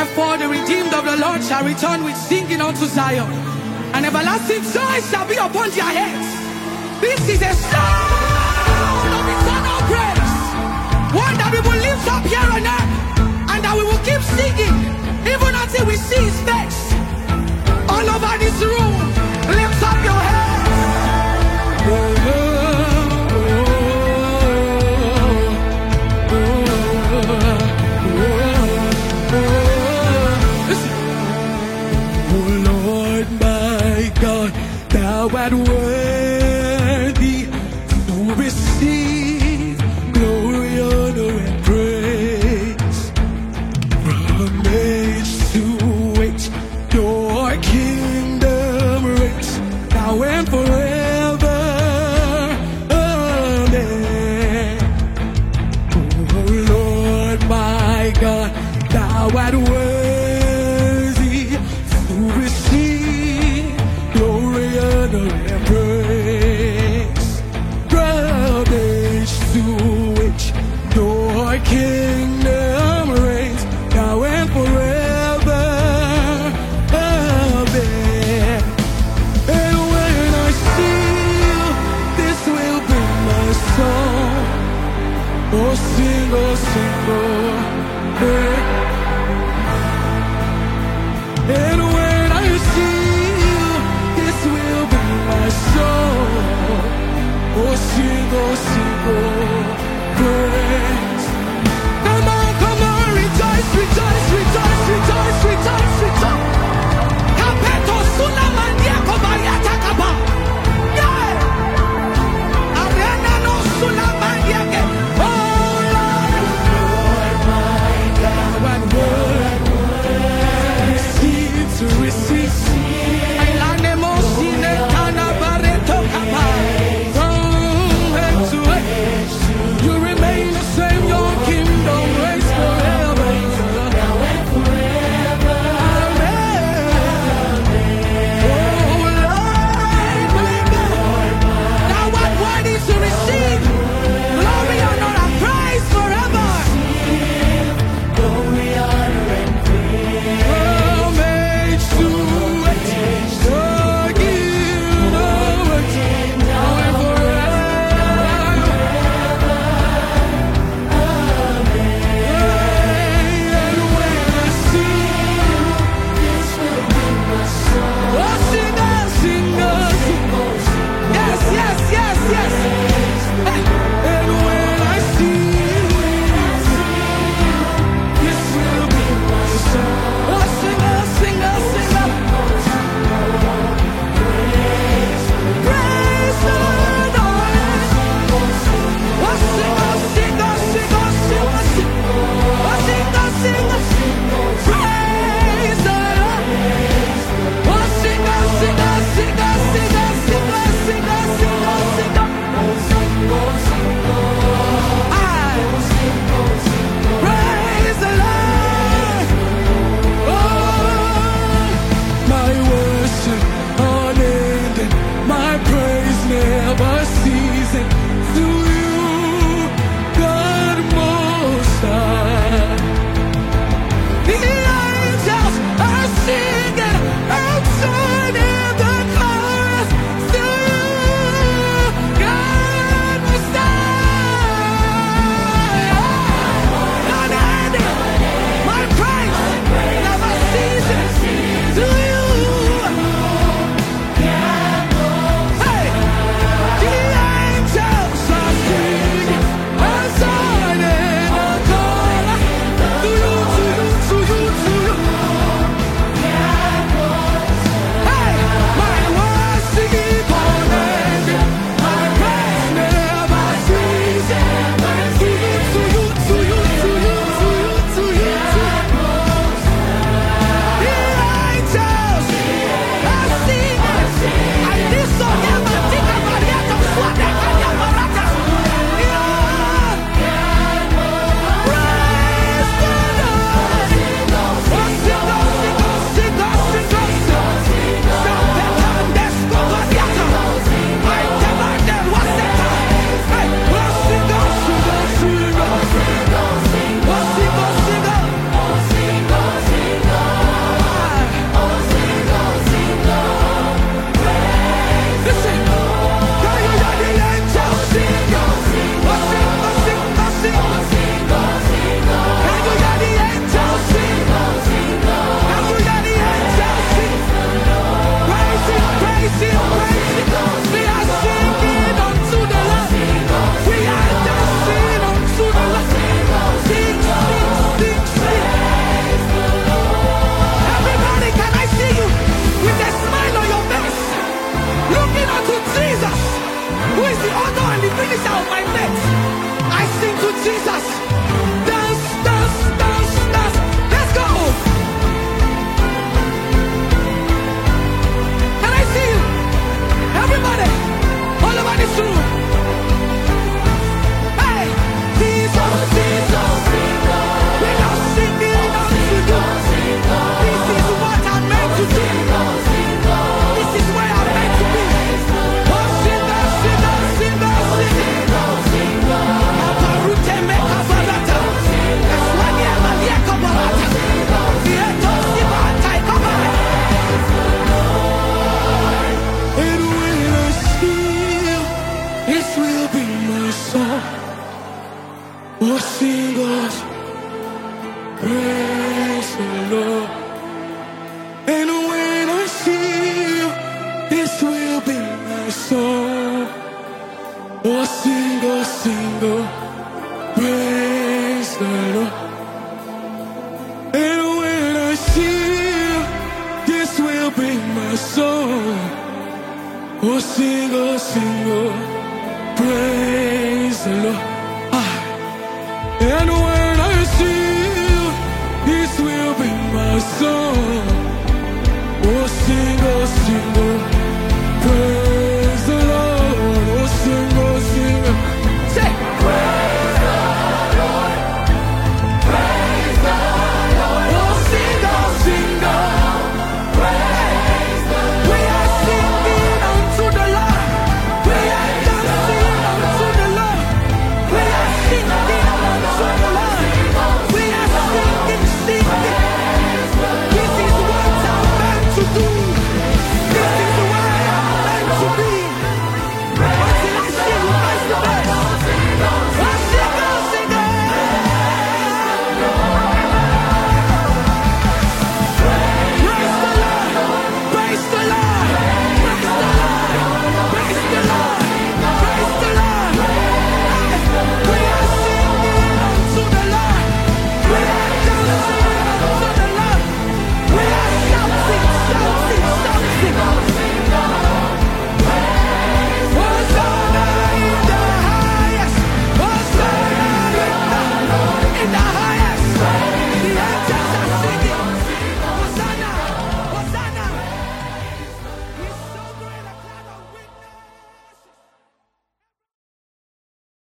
Wherefore the redeemed of the Lord shall return with singing unto Zion, and everlasting joy shall be upon their heads. This is a sound of eternal praise, one that we will lift up here on earth, and that we will keep singing even until we see his face. All over this room, lift up your head. Oh Lord my God, thou art worthy to receive glory, honor, and praise. From age to age, your kingdom reigns now and forever. Amen. Oh Lord my God, thou art worthy to receive glory, honor, and praise. From age to age, your kingdom reigns now and forever. Amen. And when I see you, this will be my song. Oh, sing, oh. Yeah. And when I see you, this will be my song. Oh, sing, praise. Come on, rejoice, rejoice, rejoice, rejoice, rejoice, rejoice. Kapeto sulamandia kobariata kaba. Yeah. Arena no sulamandia ke. Oh Lord my God, what word receive to singers, praise the Lord. And when I see you, this will be my song. Oh, single, single, praise the Lord. And when I see you, this will be my song. Oh, single, single, praise the Lord. And when I see you, this will be my song.